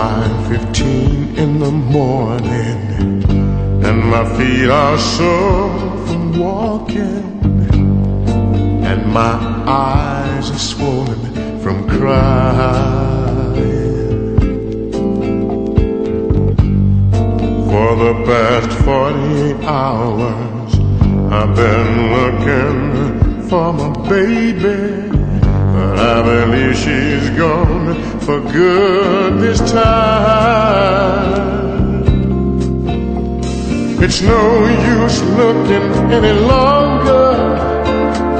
5:15 in the morning, and my feet are sore from walking, and my eyes are swollen from crying. For the past 48 hours I've been looking for my baby, but I believe she's gone for good this time. It's no use looking any longer.